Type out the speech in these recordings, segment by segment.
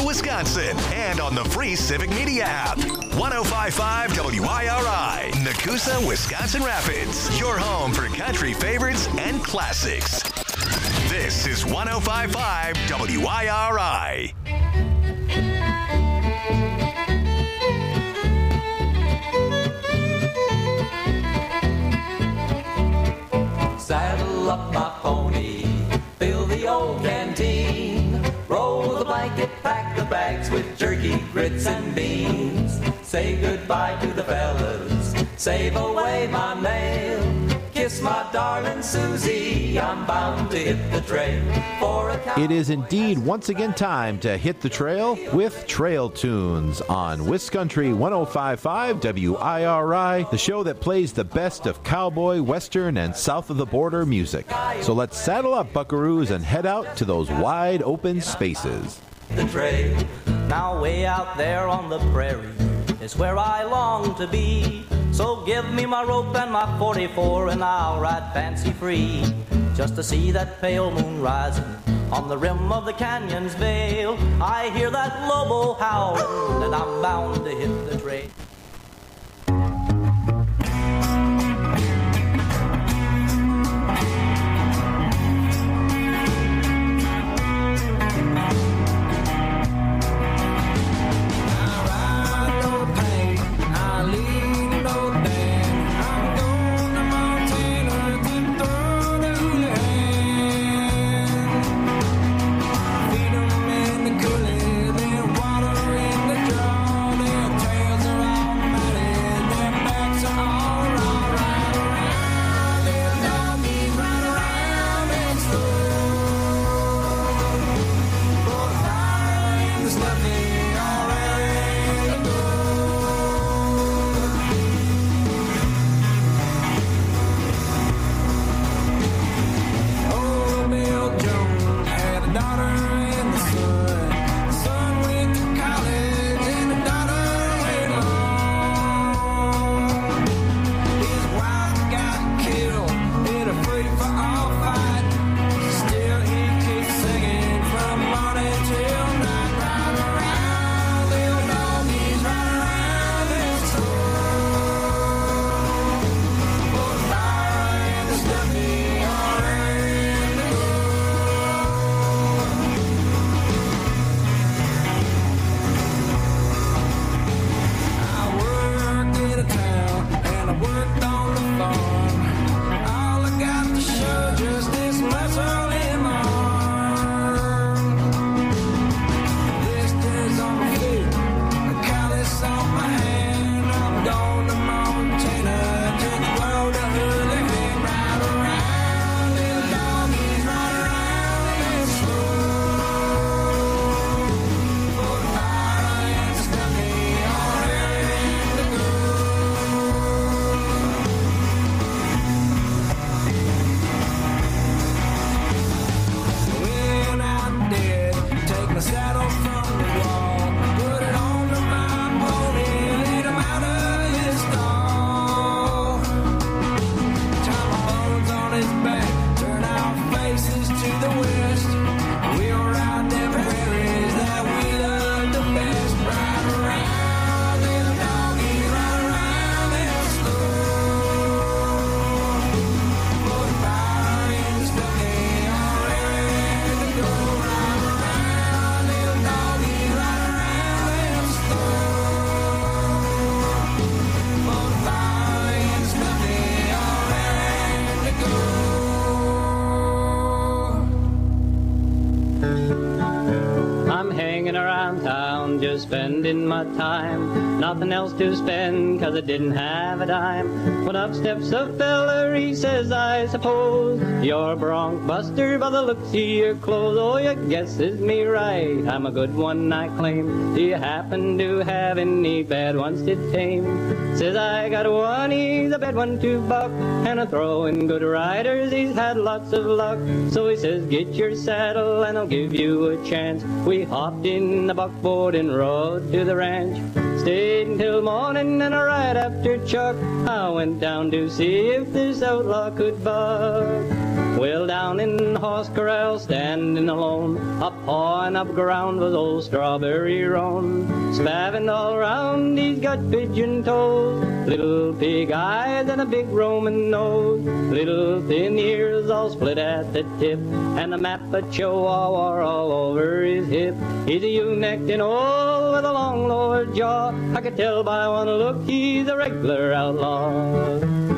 Wisconsin, and on the free Civic Media app. 105.5 WIRI, Nakusa, Wisconsin Rapids. Your home for country favorites and classics. This is 105.5 WIRI. Saddle up my pony, fill the old canteen, roll the blanket, pack the bags with jerky, grits, and beans. Say goodbye to the fellas, save away my mail. Kiss my darling Susie, I'm bound to hit the trail for a cow. It is indeed once again time to hit the trail with Trail Tunes on Wiscountry 105.5 WIRI, the show that plays the best of cowboy, western, and south of the border music. So let's saddle up, buckaroos, and head out to those wide open spaces. The trail. Now way out there on the prairie is where I long to be. So give me my rope and my 44 and I'll ride fancy free, just to see that pale moon rising on the rim of the canyon's veil. I hear that lobo howling and I'm bound to hit the trail. Spending my time, nothing else to spend, 'cause I didn't have a dime. When up steps a feller, he says, I suppose you're a bronc buster by the looks of your clothes. Oh, you guesses me right, I'm a good one, I claim. Do you happen to have any bad ones to tame? Says I got one, he's a bad one to buck, and a throwing good riders, he's had lots of luck. So he says, get your saddle and I'll give you a chance. We hopped in the buckboard and rode to the ranch. Stayed until morning, and right after chuck I went down to see if this outlaw could buck. Well, down in the horse corral, standing alone, up pawing up ground was old Strawberry Roan. Spavined all around, he's got pigeon toes, little pig eyes and a big Roman nose, little thin ears all split at the tip, and a map of Chihuahua all over his hip. He's a ewe-necked and old with a long lower jaw. I could tell by one look he's a regular outlaw.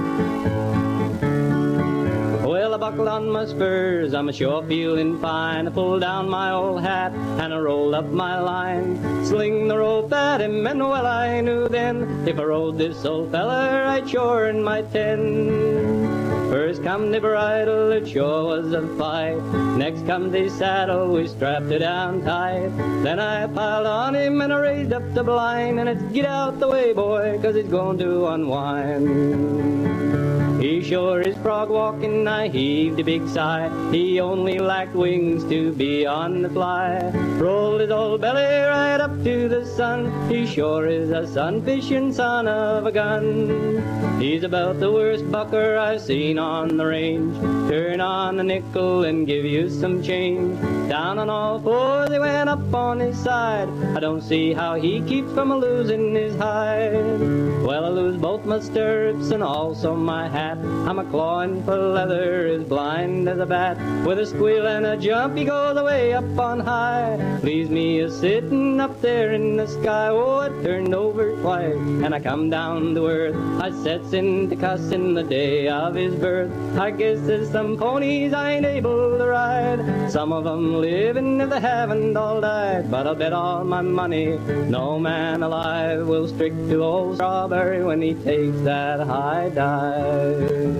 Well, I buckled on my spurs, I'm sure feeling fine. I pulled down my old hat and I rolled up my line. Sling the rope at him, and well I knew then, if I rode this old feller, I'd sure earn my 10. First come the bridle, it sure was a fight. Next come the saddle, we strapped it down tight. Then I piled on him and I raised up the blind, and it's get out the way, boy, 'cause it's going to unwind. He sure is frog walking, I heaved a big sigh. He only lacked wings to be on the fly. Rolled his old belly right up to the sun. He sure is a sun-fishing son of a gun. He's about the worst bucker I've seen on the range. Turn on a nickel and give you some change. Down on all fours he went up on his side. I don't see how he keeps from losing his hide. Well, I lose both my stirrups and also my hat. I'm a clawing for leather, as blind as a bat. With a squeal and a jump, he goes away up on high. Leaves me a-sitting up there in the sky. Oh, I turned over twice, and I come down to earth. I sets into cussing the day of his birth. I guess there's some ponies I ain't able to ride. Some of them living if they haven't all died. But I'll bet all my money no man alive will stick to old Strawberry when he takes that high dive.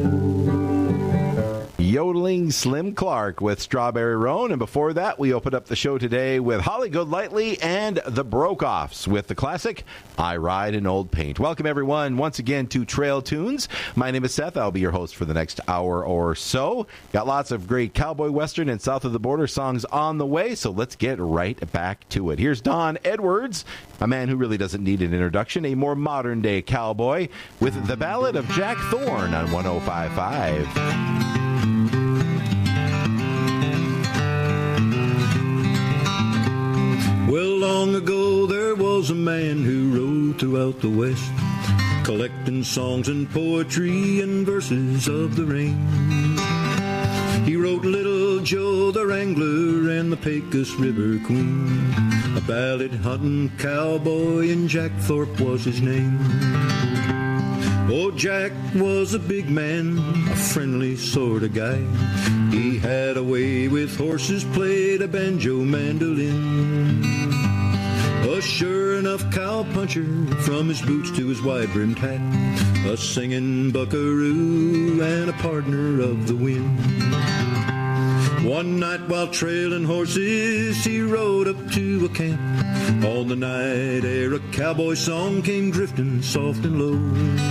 Yodeling Slim Clark with Strawberry Roan. And before that, we opened up the show today with Holly Goodlightly and the Broke-Offs with the classic I Ride an Old Paint. Welcome, everyone, once again to Trail Tunes. My name is Seth. I'll be your host for the next hour or so. Got lots of great cowboy, western, and south of the border songs on the way, so let's get right back to it. Here's Don Edwards, a man who really doesn't need an introduction, a more modern-day cowboy, with the Ballad of Jack Thorne on 105.5. Well, long ago there was a man who rode throughout the West, collecting songs and poetry and verses of the range. He wrote Little Joe the Wrangler and the Pecos River Queen, a ballad hunting cowboy, and Jack Thorpe was his name. Oh, Jack was a big man, a friendly sort of guy. He had a way with horses, played a banjo mandolin. A sure enough cowpuncher from his boots to his wide-brimmed hat, a singing buckaroo and a partner of the wind. One night while trailing horses, he rode up to a camp. On the night air, a cowboy song came drifting soft and low.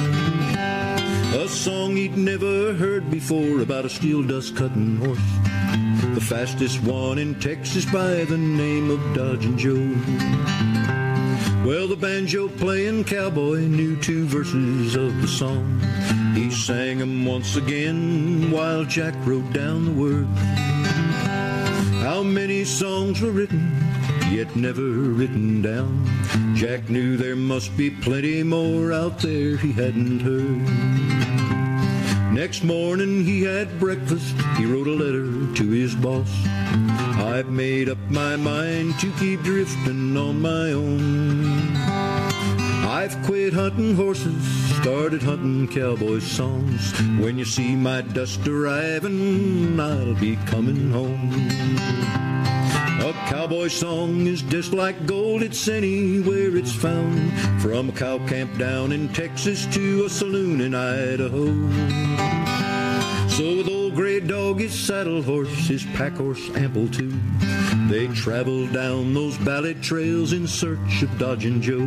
A song he'd never heard before about a steel dust cutting horse, the fastest one in Texas by the name of Dodgin' Joe. Well, the banjo playing cowboy knew two verses of the song. He sang them once again while Jack wrote down the words. How many songs were written, yet never written down? Jack knew there must be plenty more out there he hadn't heard. Next morning he had breakfast, he wrote a letter to his boss. I've made up my mind to keep drifting on my own. I've quit hunting horses, started hunting cowboy songs. When you see my dust arriving, I'll be coming home. A cowboy song is just like gold, it's anywhere it's found. From a cow camp down in Texas to a saloon in Idaho. So with old Gray Dog, his saddle horse, his pack horse ample too, they traveled down those ballad trails in search of Dodgin' Joe.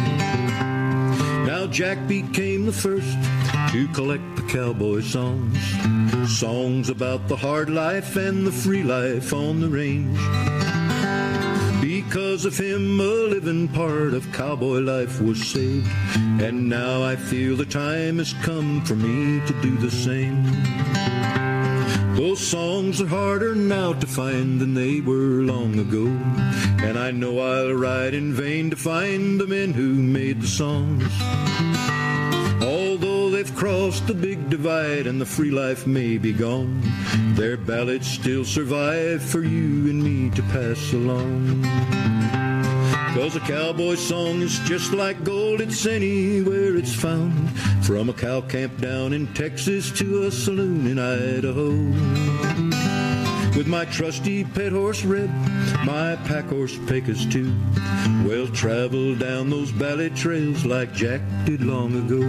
Now Jack became the first to collect the cowboy songs, songs about the hard life and the free life on the range. Because of him, a living part of cowboy life was saved, and now I feel the time has come for me to do the same. Those songs are harder now to find than they were long ago, and I know I'll ride in vain to find the men who made the songs. Although they've crossed the big divide and the free life may be gone, their ballads still survive for you and me to pass along. 'Cause a cowboy song is just like gold, it's anywhere it's found, from a cow camp down in Texas to a saloon in Idaho. With my trusty pet horse Red, my pack horse Pecos too, we'll travel down those ballad trails like Jack did long ago.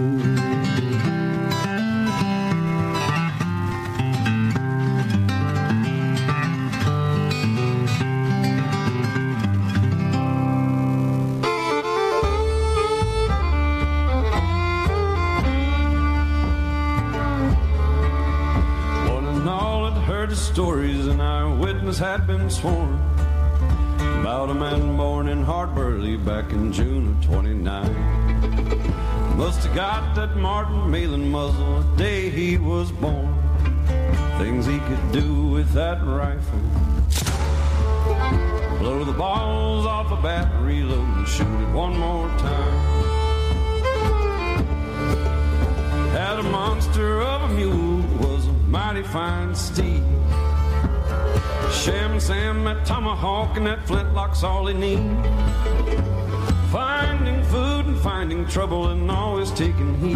Stories and eyewitness had been sworn about a man born in Hart Burley back in June of 29. Must have got that Martin Malin muzzle the day he was born. Things he could do with that rifle: blow the balls off a bat, reload and shoot it one more time. Had a monster of a mule, was a mighty fine steed. Shem Sam, that tomahawk and that flintlock's all he need. Finding food and finding trouble and always taking heat.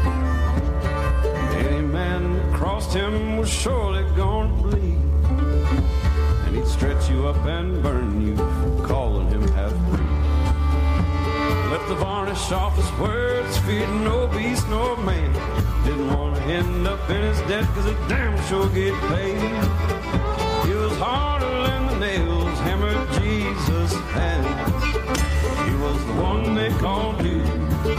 Any man that crossed him was surely gonna bleed, and he'd stretch you up and burn you for calling him half-breed. Left the varnish off his words, feared no beast nor man. Didn't want to end up in his debt, 'cause he damn sure get paid. He was harder than the nails hammered Jesus' hands. He was the one they called Jude,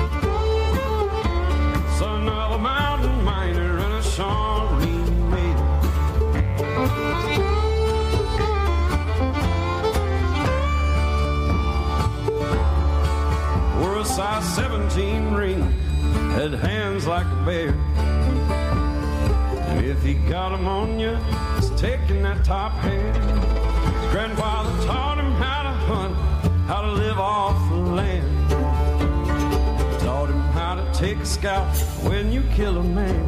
son of a mountain miner and a Shawnee maiden. Wore a size 17 ring, had hands like a bear, and if he got him on you, it's taking that top hair. His grandfather taught him how to hunt, how to live off the land. Taught him how to take a scalp when you kill a man.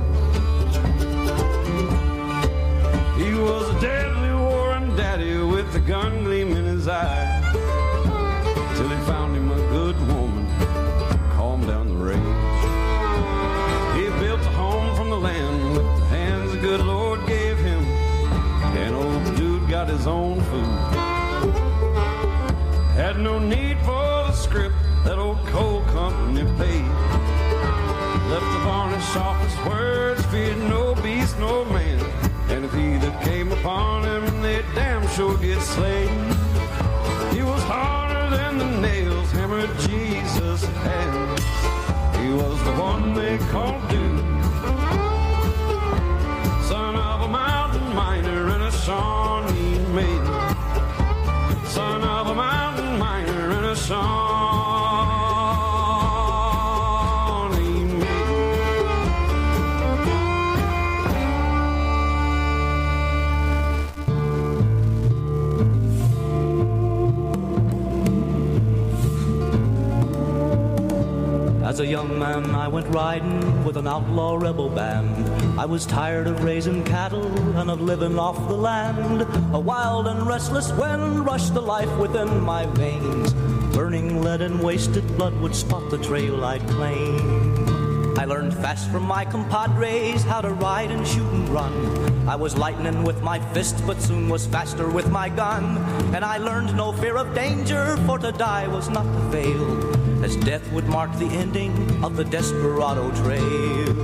He was a deadly warring daddy with a gun gleam in his eye, till he found him a good woman, calm down the rage. He built a home from the land with the hands the good Lord gave him, and old dude got his own food. Had no need for the script that old coal company paid. Left the varnish off his words, feared no beast nor man, and if either came upon him, they'd damn sure get slain. He was harder than the nails hammered Jesus' hands. He was the one they called Dude, son of a mountain miner and a Shawnee maiden. Son of a mountain miner and a Shawnee As a young man, I went riding with an outlaw rebel band. I was tired of raising cattle and of living off the land. A wild and restless wind rushed the life within my veins. Burning lead and wasted blood would spot the trail I'd claim. I learned fast from my compadres how to ride and shoot and run. I was lightning with my fist, but soon was faster with my gun. And I learned no fear of danger, for to die was not to fail, as death would mark the ending of the Desperado Trail.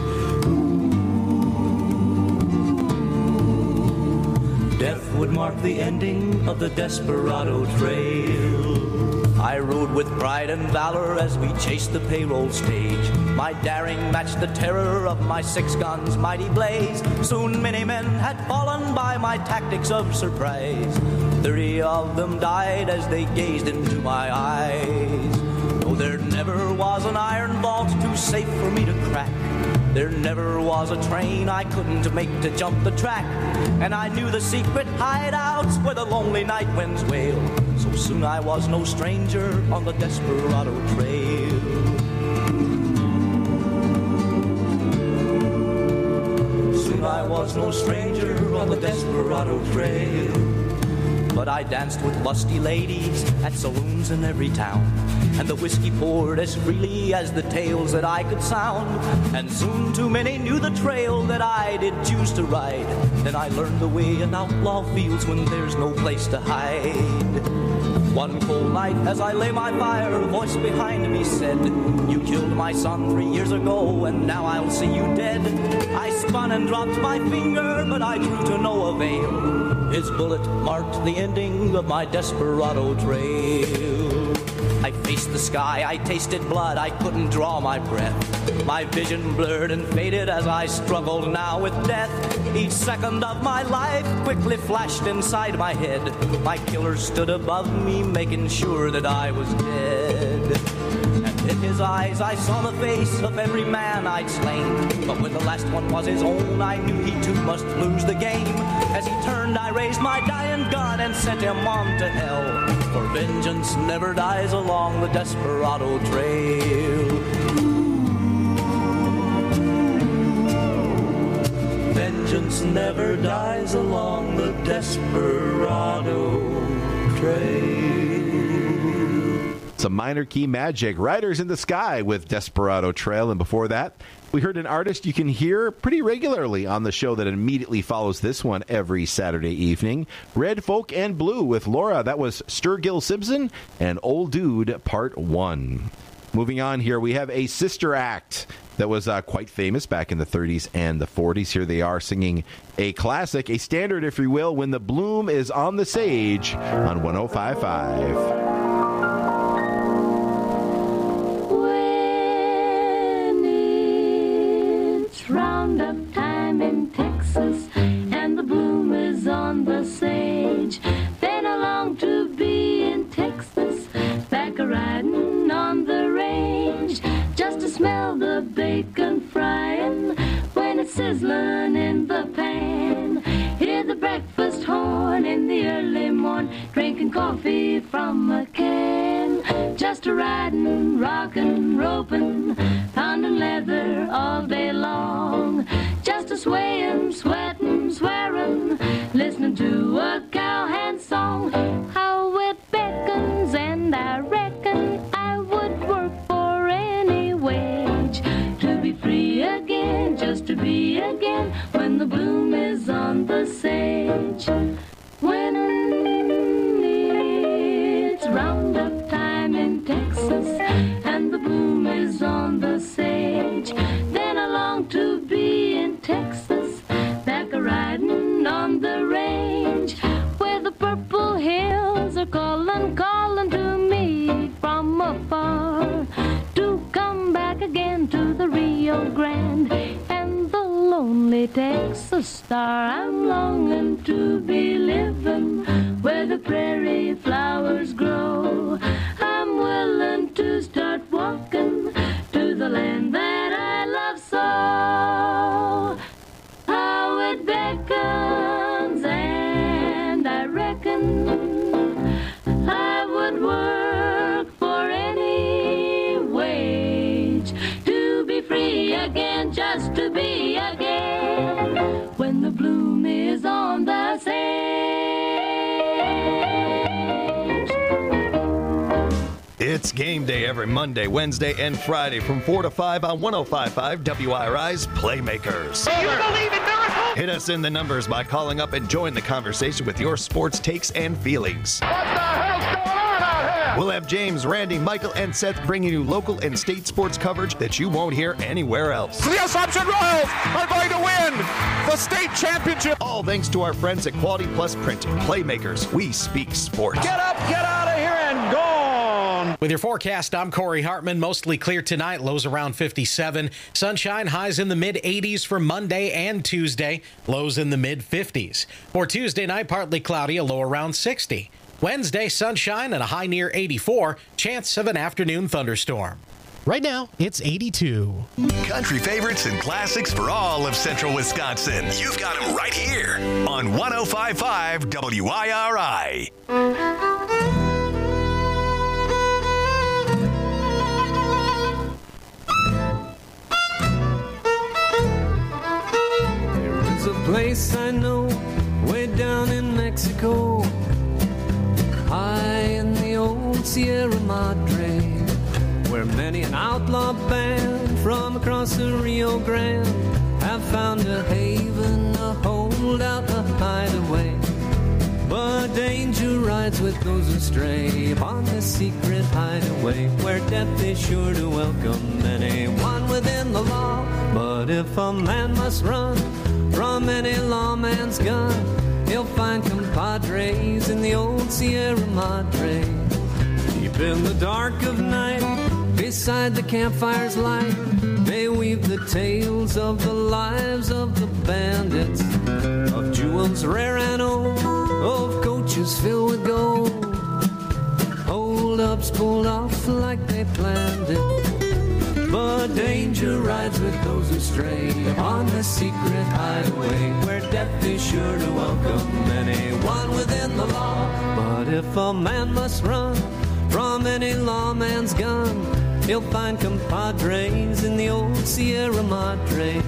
Death would mark the ending of the Desperado Trail. I rode with pride and valor as we chased the payroll stage. My daring matched the terror of my 6 guns' mighty blaze. Soon many men had fallen by my tactics of surprise. 30 of them died as they gazed into my eyes. Though there never was an iron vault too safe for me to crack, There never was a train I couldn't make to jump the track, and I knew the secret hideouts where the lonely night winds wail. So soon I was no stranger on the Desperado Trail. Soon I was no stranger on the Desperado Trail. But I danced with lusty ladies at saloons in every town, and the whiskey poured as freely as the tales that I could sound. And soon too many knew the trail that I did choose to ride. Then I learned the way an outlaw feels when there's no place to hide. One cold night as I lay by fire, a voice behind me said, "You killed my son 3 years ago, and now I'll see you dead." I spun and dropped my finger, but I drew to no avail. His bullet marked the ending of my Desperado Trail. I faced the sky, I tasted blood, I couldn't draw my breath. My vision blurred and faded as I struggled now with death. Each second of my life quickly flashed inside my head. My killer stood above me, making sure that I was dead. And in his eyes I saw the face of every man I'd slain. But when the last one was his own, I knew he too must lose the game. As he turned, I raised my dying gun and sent him on to hell. For vengeance never dies along the Desperado Trail. Vengeance never dies along the Desperado Trail. Some minor key magic. Riders in the Sky with Desperado Trail. And before that, we heard an artist you can hear pretty regularly on the show that immediately follows this one every Saturday evening. Red Folk and Blue with Laura. That was Sturgill Simpson and Old Dude Part 1. Moving on here, we have a sister act that was quite famous back in the 30s and the 40s. Here they are singing a classic, a standard, if you will, When the Bloom is on the Sage on 105.5. Roundup time in Texas, and the bloom is on the sage. Then I long to be in Texas, back a-riding on the range, just to smell the bacon frying when it's sizzling in the pan. Hear the breakfast horn in the early morn, drinking coffee from a can. Just a-riding, rockin', roping, pounding leather all day long. Just a-swaying, sweating, swearing, listening to a cowhand song. How it beckons, and I reckon I would work for any wage to be free again, just to be again when the bloom is on the sage. When it's roundup time in Texas, and the bloom is on the sage, then I long to be in Texas, back a-riding on the range, where the purple hills are calling, calling to me from afar, to come back again to the Rio Grande and the lonely Texas star. I'm longing to be living where the prairie flowers grow. I'm willing to start walking to the land that I love so. How it beckons, and I reckon I would work for any wage to be free again, just to be again when the bloom is on the sage. It's game day every Monday, Wednesday, and Friday from 4 to 5 on 105.5 WIRI's Playmakers. Do you believe in miracles? Hit us in the numbers by calling up and join the conversation with your sports takes and feelings. What the hell's going on out here? We'll have James, Randy, Michael, and Seth bringing you local and state sports coverage that you won't hear anywhere else. The Assumption Royals are going to win the state championship. All thanks to our friends at Quality Plus Printing. Playmakers, we speak sports. Get up, get out of here, and gone. With your forecast, I'm Corey Hartman. Mostly clear tonight, lows around 57. Sunshine, highs in the mid-80s for Monday and Tuesday, lows in the mid-50s. For Tuesday night, partly cloudy, a low around 60. Wednesday, sunshine and a high near 84, chance of an afternoon thunderstorm. Right now, it's 82. Country favorites and classics for all of central Wisconsin. You've got them right here on 105.5 WIRI. There is a place I know way down in Mexico, high in the old Sierra Madre, where many an outlaw band from across the Rio Grande have found a haven, a holdout, a hideaway. But danger rides with those who stray upon this secret hideaway, where death is sure to welcome anyone within the law. But if a man must run from any lawman's gun, he'll find compadres in the old Sierra Madre. Deep in the dark of night, beside the campfire's light, they weave the tales of the lives of the bandits, of jewels rare and old, of coaches filled with gold, hold-ups pulled off like they planned it. But danger rides with those who stray on the secret hideaway, where death is sure to welcome anyone within the law. But if a man must run from any lawman's gun, he'll find compadres in the old Sierra Madres.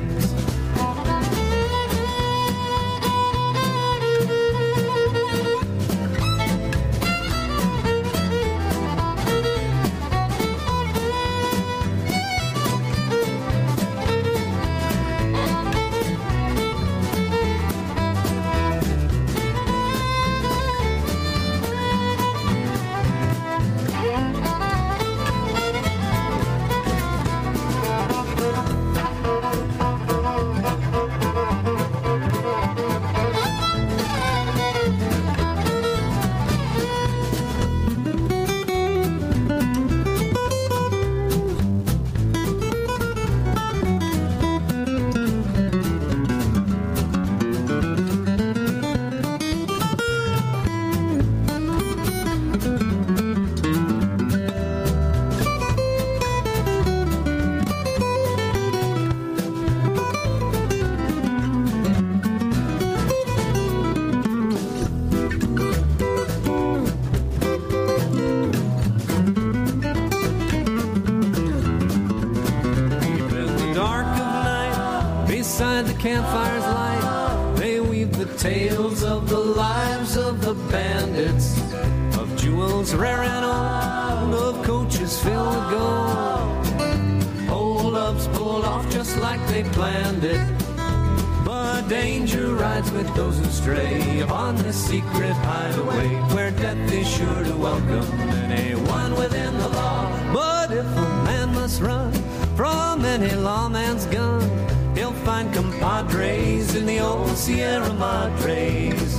Campfire's light, they weave the tales of the lives of the bandits, of jewels rare and old, of coaches filled with gold, hold-ups pulled off just like they planned it. But danger rides with those who stray upon this secret hideaway, where death is sure to welcome anyone within the law. But if a man must run from any lawman's gun, he'll find compadres in the old Sierra Madres.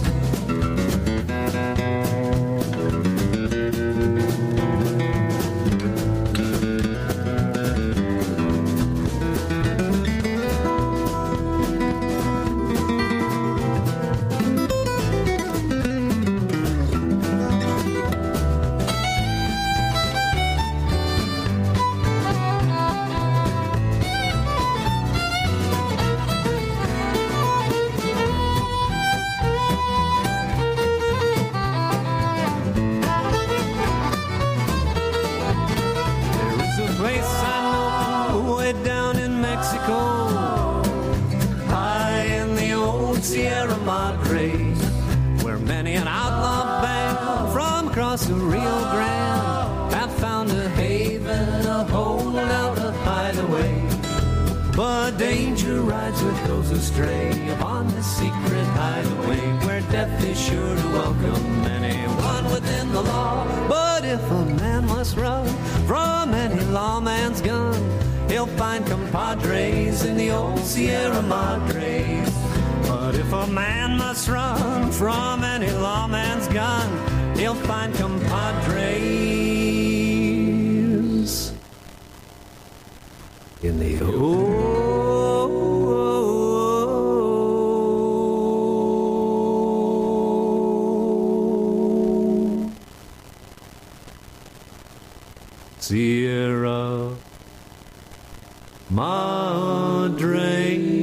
The Rio Grande have found a haven, a holdout, a hideaway. But danger rides with those who stray upon the secret hideaway, where death is sure to welcome anyone within the law. But if a man must run from any lawman's gun, he'll find compadres in the old Sierra Madres. But if a man must run from any lawman's gun, he'll find compadres in the old Sierra Madre.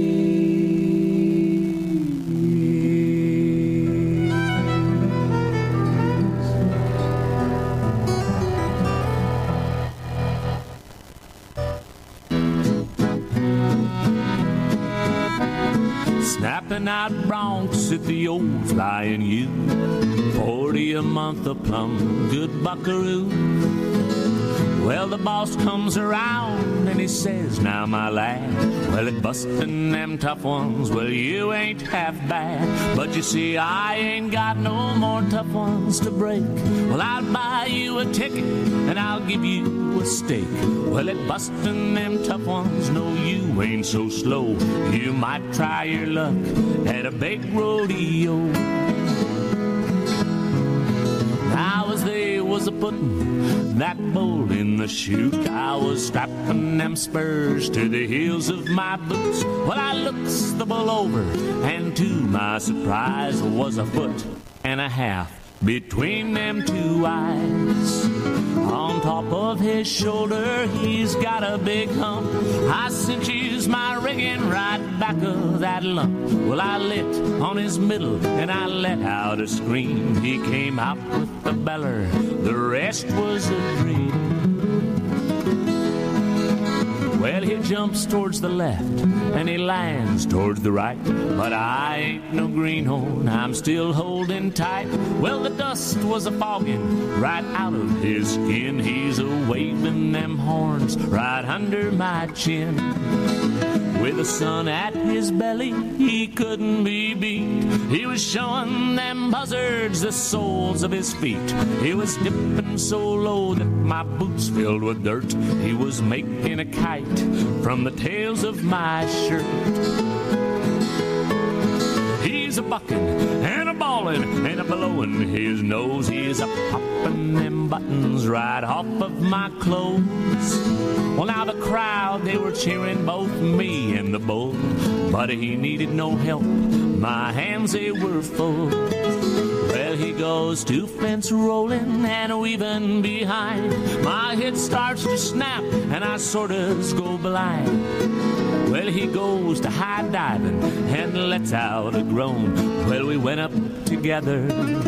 Snapping out broncs at the old Flying U, 40 a month a plum, good buckaroo. Well, the boss comes around and he says, now my lad, well, at busting them tough ones, well, you ain't half bad. But you see, I ain't got no more tough ones to break. Well, I'll buy you a ticket and I'll give you a steak. Well, at busting them tough ones, no, you ain't so slow. You might try your luck at a big rodeo. Now as they was a-putting that bull in the chute, I was strapping them spurs to the heels of my boots. Well, I looks the bull over, and to my surprise was a foot and a half between them two eyes. On top of his shoulder, he's got a big hump. I cinches my rigging right back of that lump. Well, I lit on his middle and I let out a scream. He came out with the beller, the rest was a dream. Well, he jumps towards the left and he lands towards the right, but I ain't no greenhorn, I'm still holding tight. Well, the dust was a-fogging right out of his skin. He's a-waving them horns right under my chin. With the sun at his belly, he couldn't be beat. He was showing them buzzards the soles of his feet. He was dipping so low that my boots filled with dirt. He was making a kite from the tails of my shirt. He's a-bucking and a-bawling and a-blowing his nose. He's a-popping them buttons right off of my clothes. Well, now the crowd, they were cheering both me and the bull, but he needed no help, my hands, they were full. Well, he goes to fence rolling and weaving behind. My head starts to snap and I sort of go blind. Well, he goes to high diving and lets out a groan. Well, we went up together,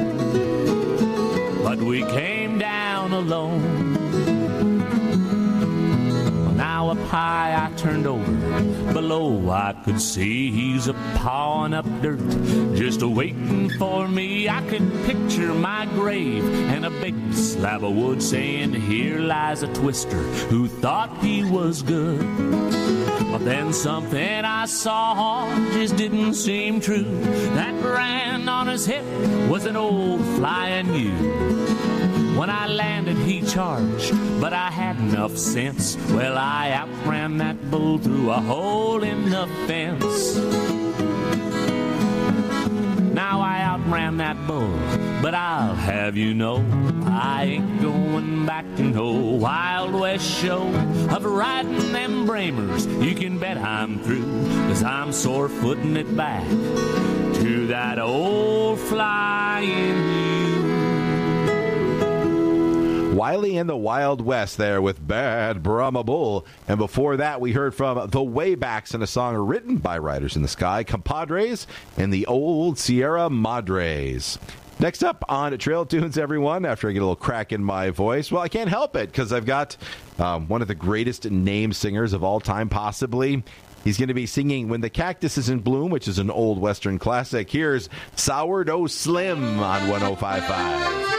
but we came down alone. Now up high I turned over, below I could see he's a-pawing up dirt, just a-waiting for me. I could picture my grave and a big slab of wood saying, here lies a twister who thought he was good. But then something I saw just didn't seem true. That brand on his hip was an old Flying U. When I landed, he charged, but I had enough sense. Well, I outran that bull through a hole in the fence. Now I outran that bull, but I'll have you know, I ain't going back to no Wild West show of riding them Bramers. You can bet I'm through, 'cause I'm sore footing it back to that old Flying U. Wiley and the Wild West there with Bad Brahma Bull. And before that, we heard from the Waybacks in a song written by Riders in the Sky, Compadres, and the Old Sierra Madres. Next up on Trail Tunes, everyone, after I get a little crack in my voice, well, I can't help it because I've got one of the greatest named singers of all time, possibly. He's going to be singing When the Cactus is in Bloom, which is an old Western classic. Here's Sourdough Slim on 105.5.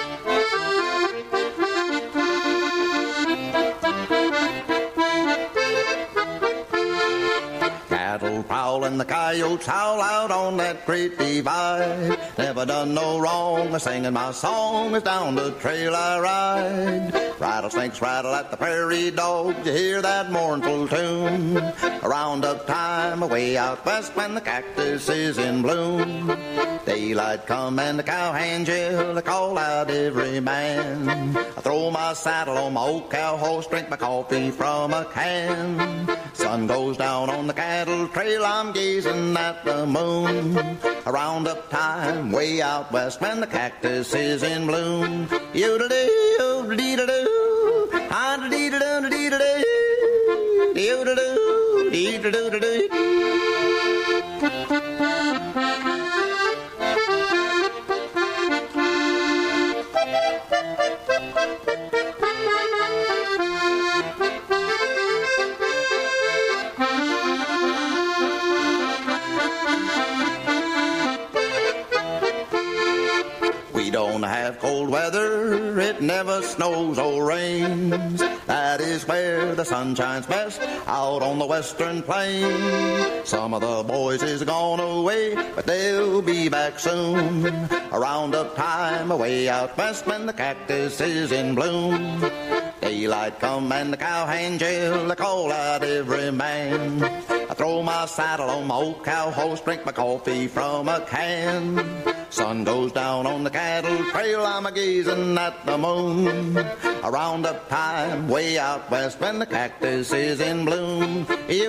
Cattle prowl and the coyotes howl out on that great divide. Never done no wrong, singing my song is down the trail I ride. Rattlesnakes rattle at the prairie dogs, you hear that mournful tune. Around up time away out west when the cactus is in bloom. Daylight come and the cowhands yell, I call out every man. I throw my saddle on my old cow horse, drink my coffee from a can. Sun goes down on the cattle trail, I'm gazing at the moon. Around up time, way out west when the cactus is in bloom. Yodeloo, yodeloo, yodeloo, yodeloo, yodeloo. We don't have cold weather, it never snows or rains. That is where the sun shines best, out on the western plains. Some of the boys is gone away, but they'll be back soon. Around up time away out west when the cactus is in bloom. Daylight come and the cowhand jail, I call out every man. I throw my saddle on my old cow horse, drink my coffee from a can. Sun goes down on the cattle trail, I'm a-gazing at the moon. Around up time, way out west, when the cactus is in bloom.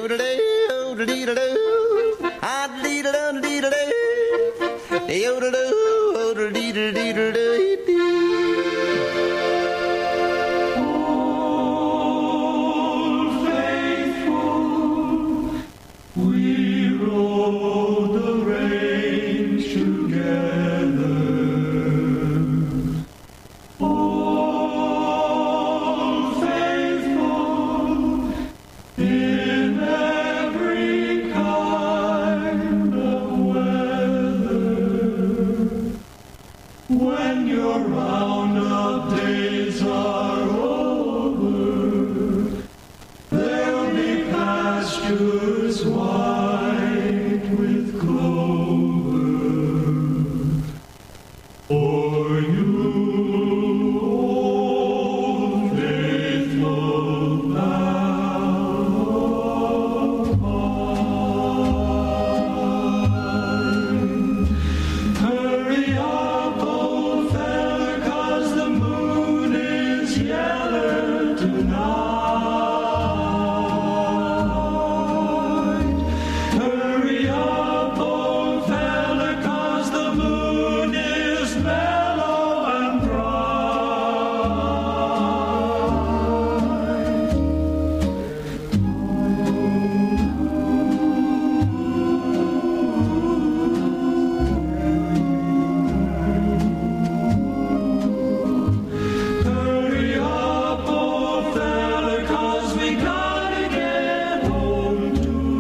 We rode the range together. All faithful in every kind of weather. When your roundup days are over, there'll be pastures white with clover for you, old faithful pal of mine. Hurry up, old fella, 'cause the moon is yellow tonight. Hurry up, old fella, 'cause the moon is mellow and hurry up, old fella, 'cause we gotta get home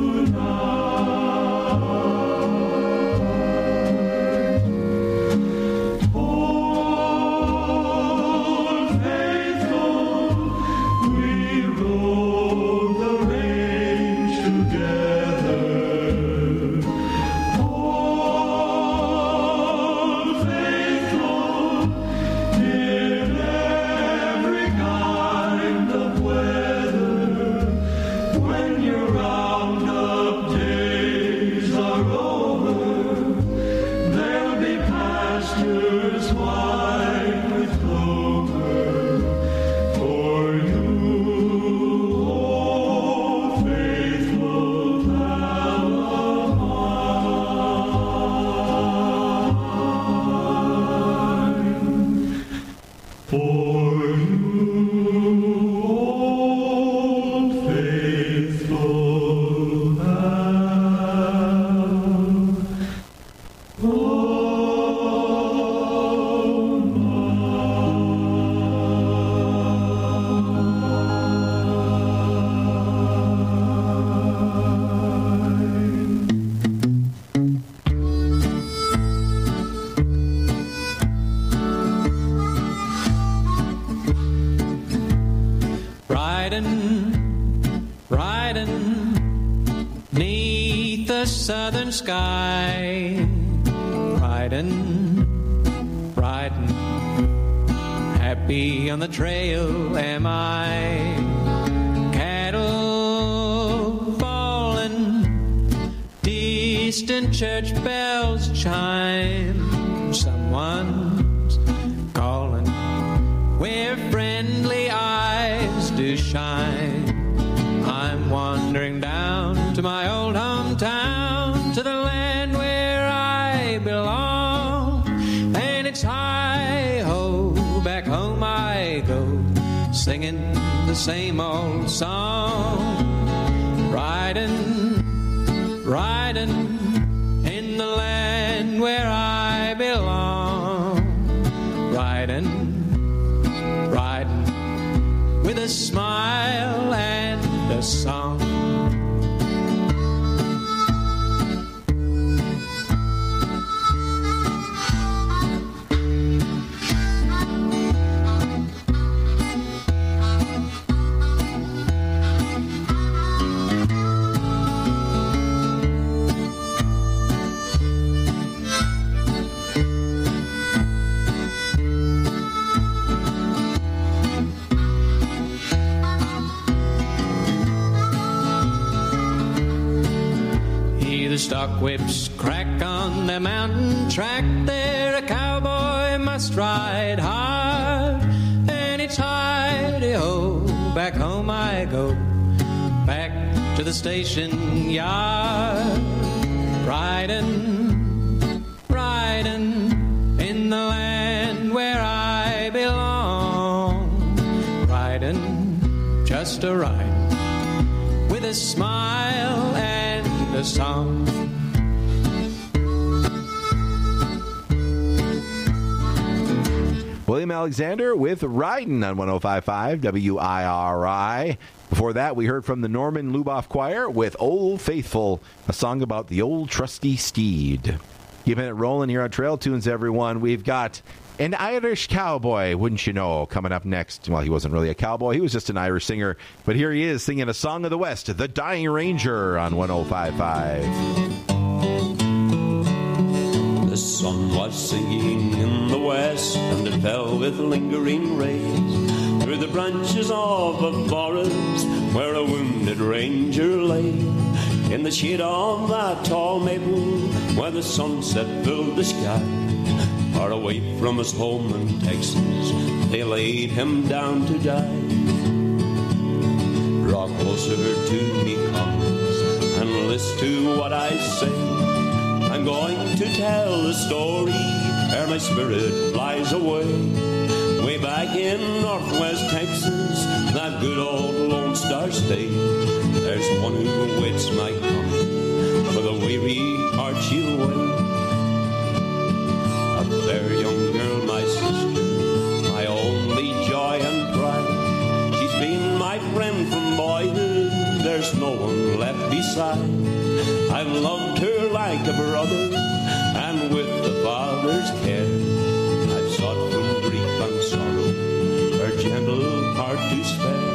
tonight. Old faithful, we rode the range together. Old faithful in every kind of weather. When your roundup days are over, there'll be pastures white with clover for you, old faithful pal of mine. For you, old faithful pal of Riding neath the southern sky. Riding, happy on the trail am I. Cattle falling, distant church bells chime. Someone's calling where friendly eyes do shine. I'm wandering down to my old hometown, to the land where I belong. And it's hi-ho, back home I go, singing the same old song. riding, riding in the land where I belong. Riding, riding with a smile and a song. Stock whips crack on the mountain track. There a cowboy must ride hard, and it's hidey-ho, back home I go, back to the station yard. Riding, riding in the land where I belong. Riding, just a ride, with a smile and a song. William Alexander with Ridin' on 105.5 WIRI. Before that, we heard from the Norman Luboff Choir with Old Faithful, a song about the old trusty steed. Keeping it rolling here on Trail Tunes, everyone. We've got an Irish cowboy, wouldn't you know, coming up next. Well, he wasn't really a cowboy. He was just an Irish singer. But here he is singing a song of the West, The Dying Ranger on 105.5. The sun was sinking in the west, and it fell with lingering rays through the branches of a forest where a wounded ranger lay. In the shade of that tall maple where the sunset filled the sky, far away from his home in Texas, they laid him down to die. Draw closer to me, comrades, and listen to what I say. I'm going to tell the story ere my spirit flies away. Way back in northwest Texas, that good old Lone Star State, there's one who waits my coming, for the weary heart she'll wait. A fair young girl, my sister, my only joy and pride. She's been my friend from boyhood, there's no one left beside. I've loved her like a brother, and with the Father's care, I've sought from grief and sorrow her gentle heart to spare.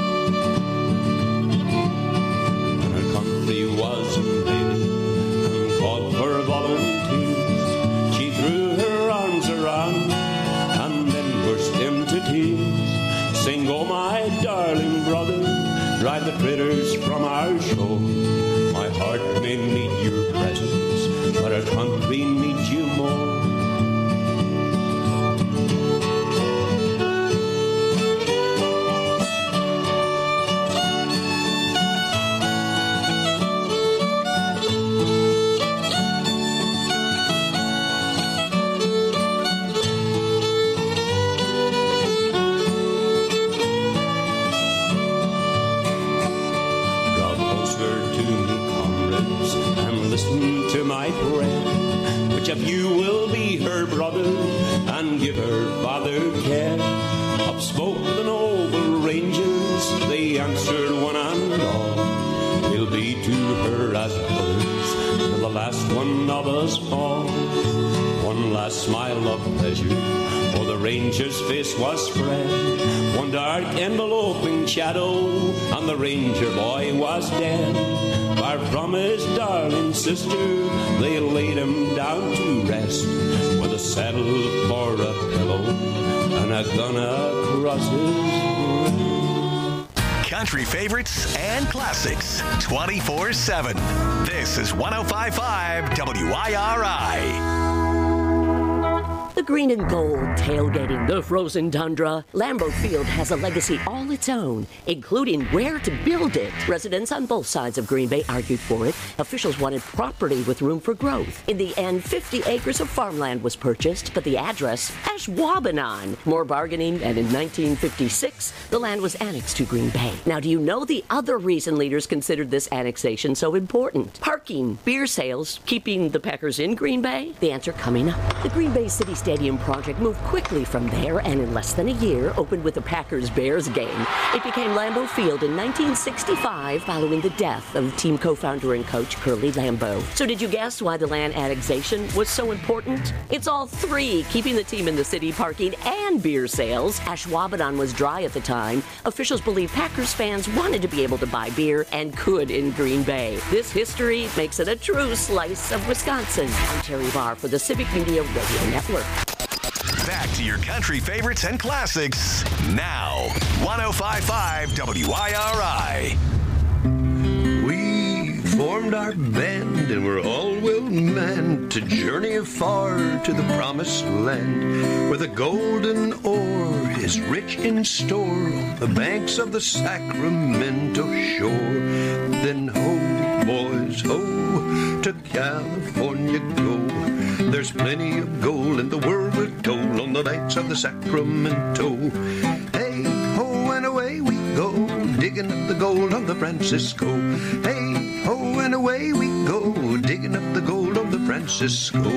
When her country was invaded and called for volunteers, she threw her arms around and then burst into tears. Sing, oh my darling brother, drive the critters from our shore. My heart may need your presence, but our country needs you more. If you will be her brother and give her father care, up spoke the noble rangers, they answered one and all. We'll be to her as brothers till the last one of us fall. One last smile of pleasure, for the ranger's face was spread. One dark enveloping shadow, and the ranger boy was dead. Far from his darling sister, they laid him down to rest, with a saddle for a pillow and a gun across his breast. Country favorites and classics 24/7. This is 105.5 WIRI. The green and gold tailgating the frozen tundra, Lambeau Field has a legacy all its own, including where to build it. Residents on both sides of Green Bay argued for it. Officials wanted property with room for growth. In the end, 50 acres of farmland was purchased, but the address, Ashwaubenon. More bargaining, and in 1956, the land was annexed to Green Bay. Now, do you know the other reason leaders considered this annexation so important? Parking, beer sales, keeping the Packers in Green Bay? The answer coming up. The Green Bay City Stadium project moved quickly from there, and in less than a year, opened with the Packers-Bears game. It became Lambeau Field in 1965, following the death of team co-founder and coach Curly Lambeau. So did you guess why the land annexation was so important? It's all three: keeping the team in the city, parking, and beer sales. Ashwaubenon was dry at the time. Officials believe Packers fans wanted to be able to buy beer and could in Green Bay. This history makes it a true slice of Wisconsin. I'm Terry Barr for the Civic Media Radio Network. Back to your country favorites and classics now. 105.5 WIRI. We formed our band and we're all well manned to journey afar to the promised land, where the golden ore is rich in store on the banks of the Sacramento shore. Then ho, boys, ho, to California go. There's plenty of gold in the world, we're told, on the banks of the Sacramento. Hey, ho, and away we go, digging up the gold on the Francisco. Hey, ho, and away we go, digging up the gold on the Francisco.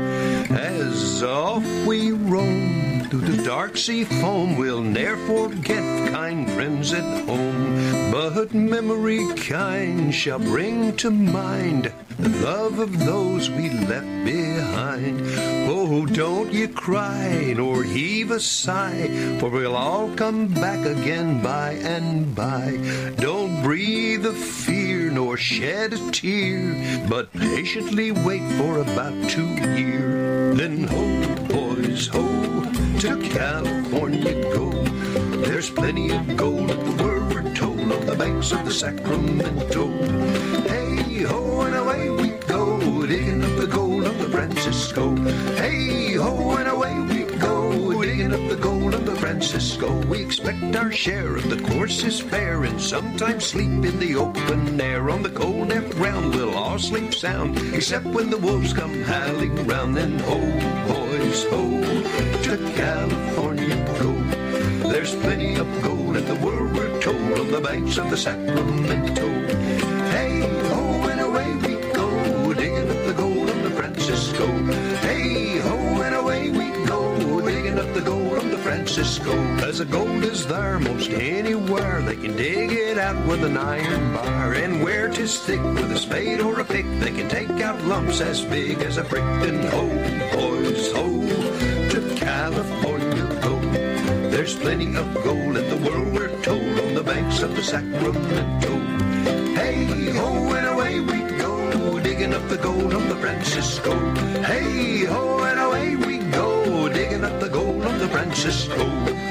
As off we roam through the dark sea foam, we'll ne'er forget kind friends at home, but memory kind shall bring to mind the love of those we left behind. Oh, don't you cry nor heave a sigh, for we'll all come back again by and by. Don't breathe a fear nor shed a tear, but patiently wait for about 2 years. Then ho, boys, ho, to California go. There's plenty of gold in the world, we're told, on the banks of the Sacramento. Hey, ho, and away we go, digging up the gold on the Francisco. Hey, ho, and away we go, digging up the gold on the Francisco. We expect our share of the course is fair, and sometimes sleep in the open air. On the cold damp ground we'll all sleep sound, except when the wolves come howling round. Then ho, boys, ho, to California go. There's plenty of gold in the world, we're told, on the banks of the Sacramento. Hey, ho, and away we go, digging up the gold on the Francisco. Hey, ho, and away we go, digging up the gold on the Francisco. As the gold is there most anywhere, they can dig it out with an iron bar. And where 'tis thick with a spade or a pick, they can take out lumps as big as a brick. Then ho, boys, ho, to California go. There's plenty of gold in the world, we're told, on the banks of the Sacramento. Hey, ho, and away we go, digging up the gold on the Francisco. Hey, ho, and away we go, digging up the gold on the Francisco.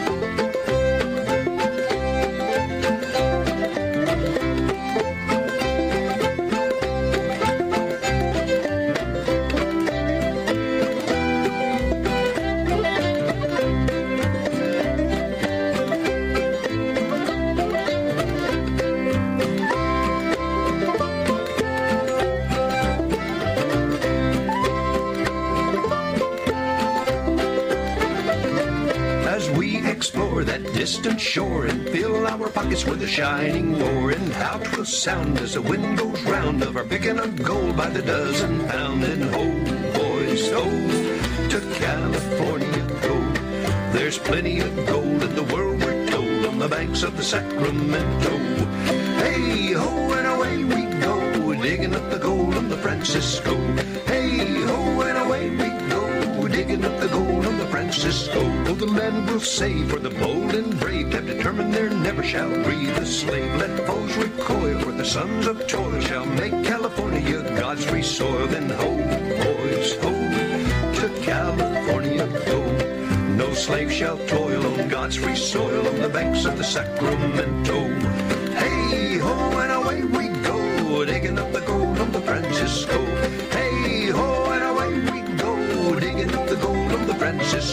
Distant shore and fill our pockets with a shining ore, and how 'twill sound as the wind goes round of our picking up gold by the dozen pound. And ho, boys, ho, to California go. There's plenty of gold in the world, we're told, on the banks of the Sacramento. Hey, ho, and away we go, digging up the gold on the Francisco. Hey, ho, and away we go, digging up the gold on the Francisco. Oh, the land will save for the bold and brave, have determined there never shall breathe a slave. Let foes recoil, for the sons of toil shall make California God's free soil. Then ho, boys, ho, to California go. No slave shall toil on God's free soil, on the banks of the Sacramento. Hey, ho, and away we go, digging up the gold on the Francisco. Hey, ho, and away we go, digging up the gold on the Francisco.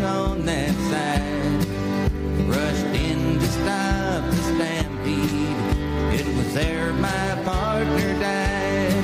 on that side. Rushed in to stop the stampede. It was there my partner died.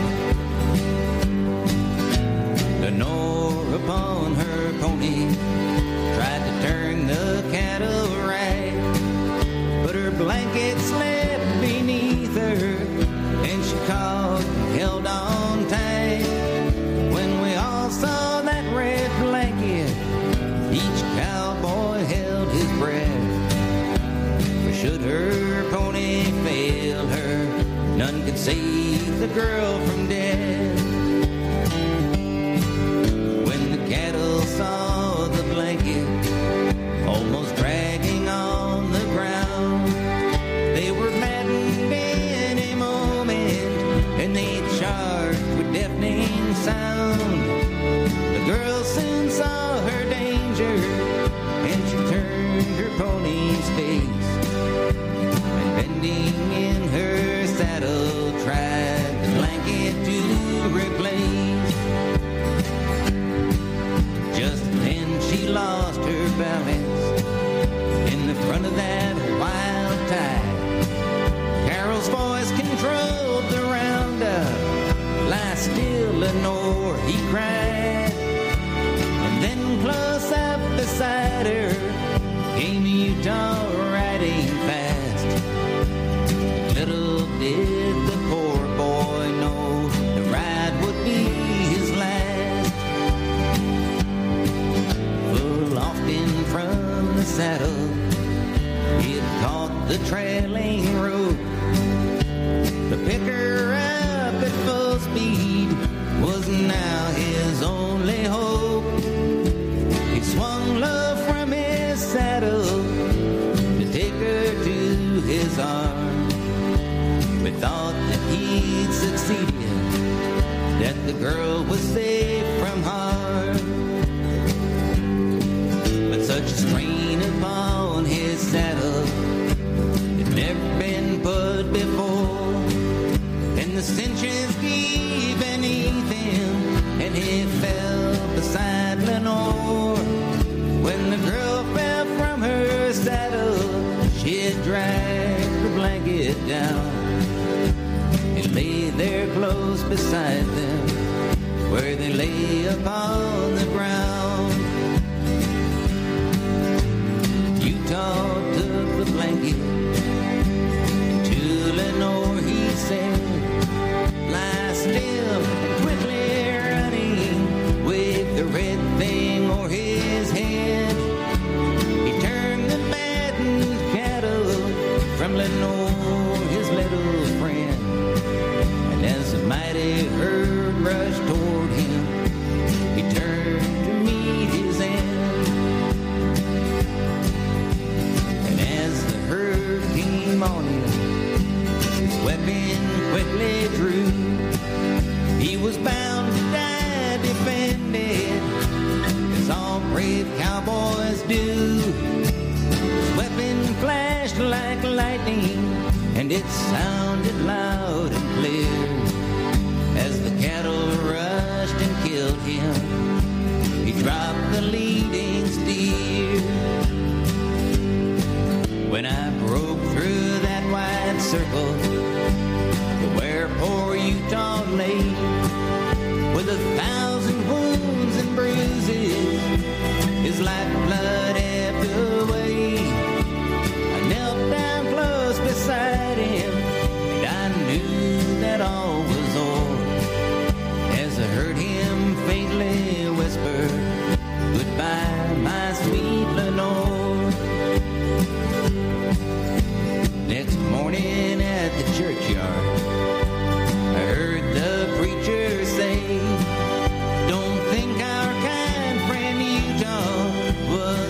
Lenore upon her pony tried to turn the cattle right, but her blanket slipped beneath her and she caught and held on tight. When we all saw that red blanket, each cowboy held his breath. For should her pony fail her, none could save the girl from death. When the cattle saw the blanket almost dragging on the ground, they were maddened in a moment, and they charged with deafening sound. The girl soon saw her danger, and she turned her pony's face, and bending in her saddle tried the blanket to replace. Just then she lost her balance in the front of that wild tide. Carol's voice controlled the roundup. Lie still, Lenore, he cried. And then close up beside her came Utah riding fast. Little did the poor boy know the ride would be his last. Full often from the saddle, he'd caught the trailing rope. To pick her up at full speed was now his only hope. He swung low from his saddle to take her to his arms. We thought that he'd succeeded, that the girl was safe from harm. But such a strain upon his saddle had never been put before. And the cinches gave beneath him, and he fell beside Lenore. When the girl fell from her saddle, she had dragged the blanket down. It lay there close beside them, where they lay upon the ground. Utah took the blanket, and to Lenore he said, lie still and quickly running with the red thing o'er his head. He turned the maddened cattle from Lenore, his little friend. And as the mighty herd rushed toward him, he turned to meet his end. And as the herd came on him, his weapon quickly drew. He was bound to die defended, as all brave cowboys do. His weapon flashed like lightning, and it sounded loud and clear. As the cattle rushed and killed him, he dropped the leading steer. When I broke through that wide circle to where poor Utah lay, with 1,000 wounds and bruises, his lifeblood ebbed away. I knelt down close beside him, and I knew that all was o'er, as I heard him faintly whisper, goodbye, my sweet Lenore. Next morning at the churchyard, I heard the preacher say, don't think our kind friend Utah was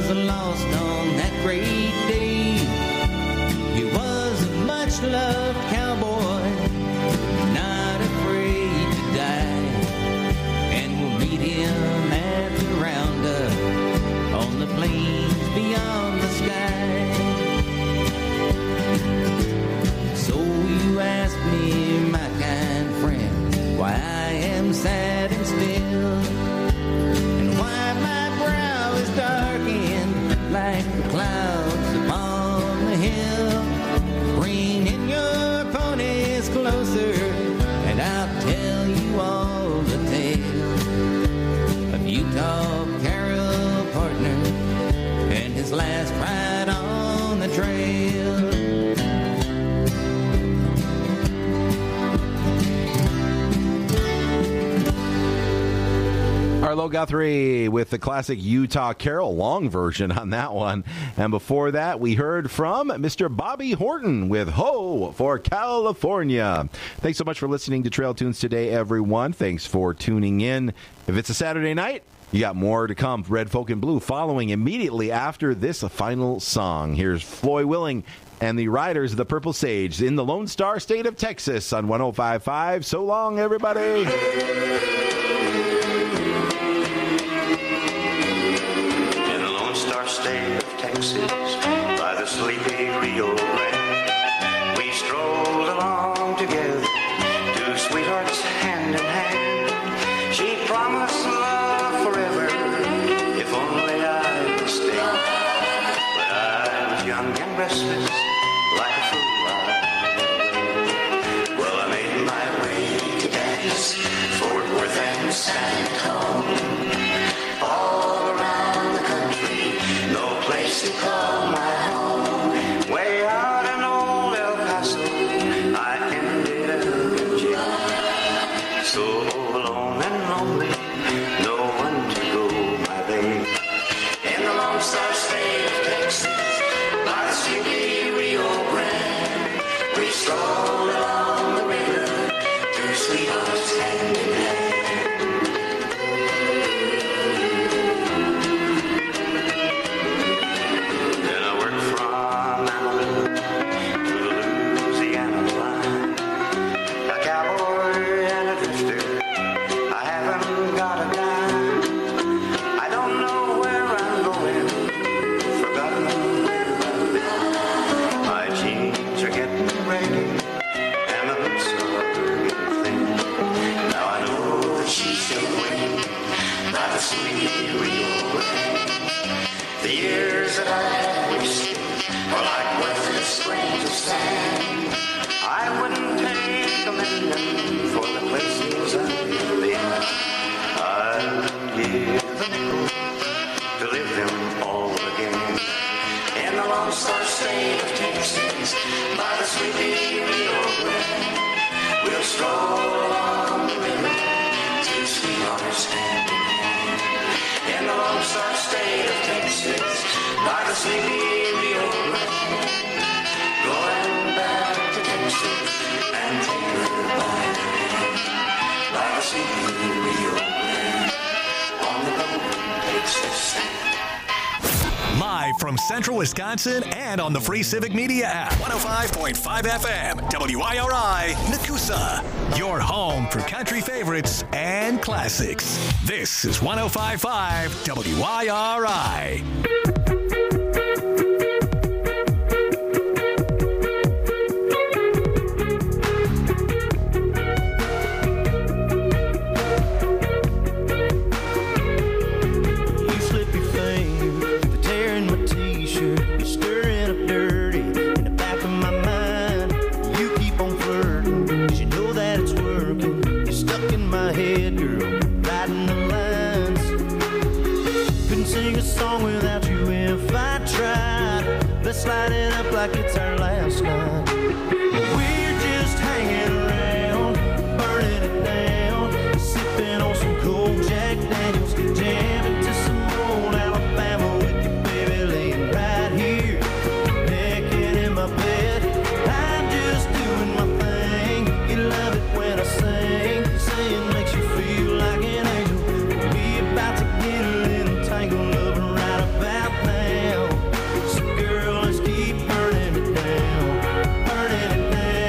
Guthrie with the classic Utah Carol, long version on that one. And before that, we heard from Mr. Bobby Horton with Ho for California. Thanks so much for listening to Trail Tunes today, everyone. Thanks for tuning in. If it's a Saturday night, you got more to come. Red Folk and Blue following immediately after this final song. Here's Floyd Willing and the Riders of the Purple Sage in the Lone Star State of Texas on 105.5. So long, everybody. In the Lone Star State of Texas, by the sleepy Rio Grande, we strolled along together, two sweethearts hand in hand. She promised love forever, if only I would stay. But I was young and restless, like a fool I went away. Well, I made my way to Dallas, Fort Worth and San Antonio. All around the country, no place to call my home. Way out in old El Paso, I ended up in jail. So alone and lonely, no one to go my way. In the Lone Star State of Texas, by the sleepy Rio Grande, we strolled along the river, two sweethearts hand in hand. Then I worked from Amarillo to the Louisiana line, a cowboy and a drifter. I haven't got a dime. I don't know where I'm going, forgotten where I've been. My jeans are getting ragged and my boots are getting thin. Now I know that she's still waiting by the sleepy Rio Grande. The years that I have wasted are like worthless grains of sand. I wouldn't take a million for the places I've been. I would give a nickel to live them all again. In the Lone Star State of Texas, by the sleepy Rio Grande, we'll stroll along the river, two sweethearts hand in hand. In the Lone Star State of Texas, by the sleepy Rio Grande, going back to Texas and take her by the hand. By the sleepy Rio Grande, on the boat takes us. Live from Central Wisconsin and on the free Civic Media app. 105.5 FM, WIRI, Nakusa. Your home for country favorites and classics. This is 105.5 WIRI. Let's light it up like it's our last night. We're just hanging around, burning it down, sipping on some cold Jack Daniels, jamming to some old Alabama with you, baby, laying right here, naked in my bed. I'm just doing my thing. You love it when I sing. Singing makes you feel like an angel. We about to get a little tangled up right about now. So girl, let's keep burning it down, burning it down.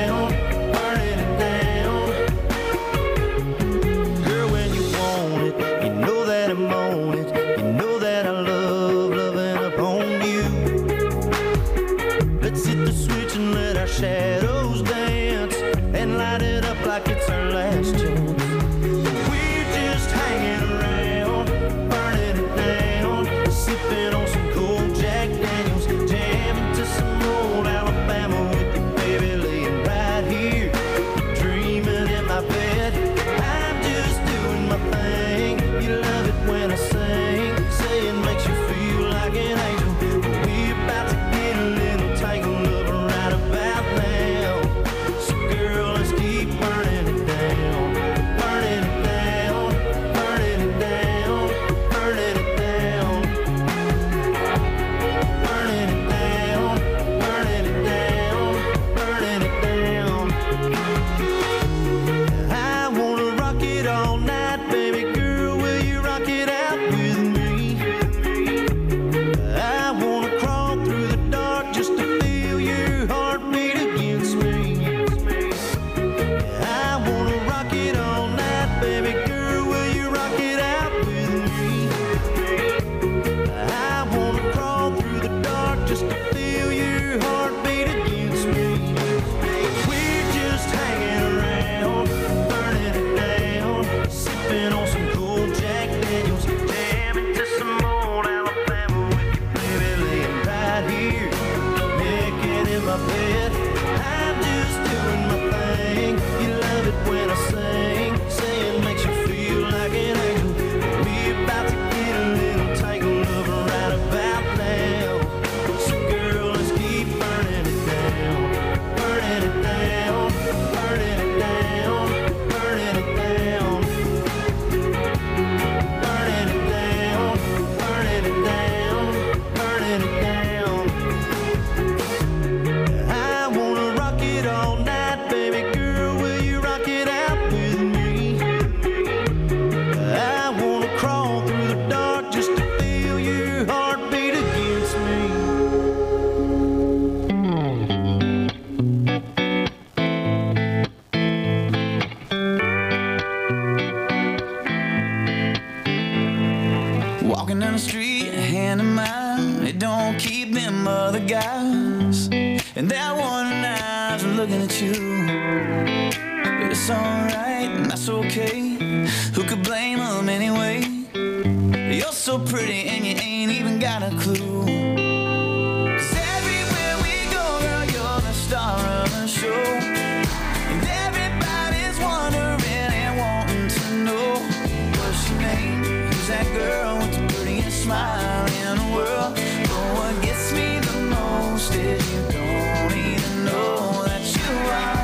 mind, it don't keep them other guys. And that one eye's looking at you. But it's alright, and that's okay. Who could blame them anyway? You're so pretty and you ain't even got a clue. 'Cause everywhere we go, girl, you're the star of the show. And everybody's wondering and wanting to know what's your name? Who's that girl with the prettiest smile in the world? But what gets me the most is you don't even know that you are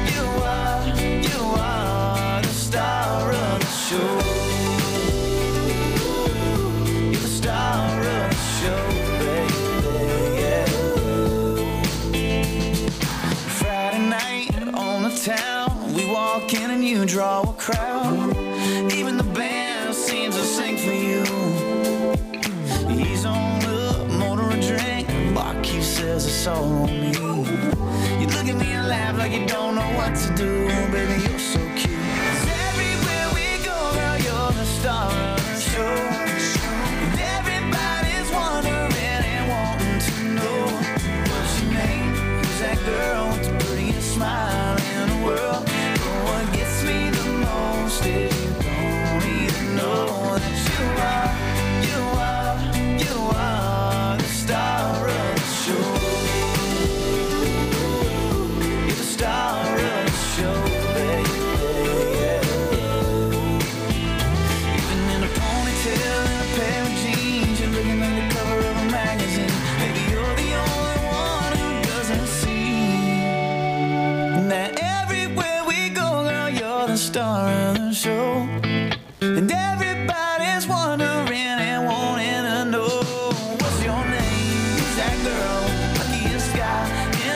the star of the show. You're the star of the show, baby, yeah. Friday night on the town, we walk in and you draw a crowd. Even the band seems to sing for you. He's on up, motor a drink, barkeep says it's all on me. You look at me and laugh like you don't know what to do. Baby, you're so cute.